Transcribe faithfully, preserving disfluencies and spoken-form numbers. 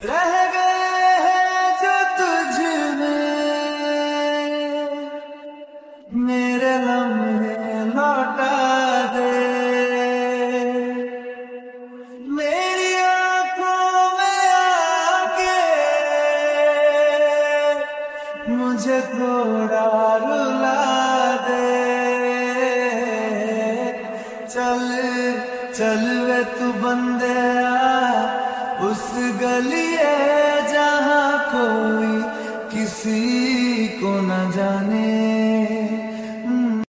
रह गए हैं जो तुझ में, मेरे लम्हे लौटा दे। मेरी आंखों में आके मुझे थोड़ा रुला दे।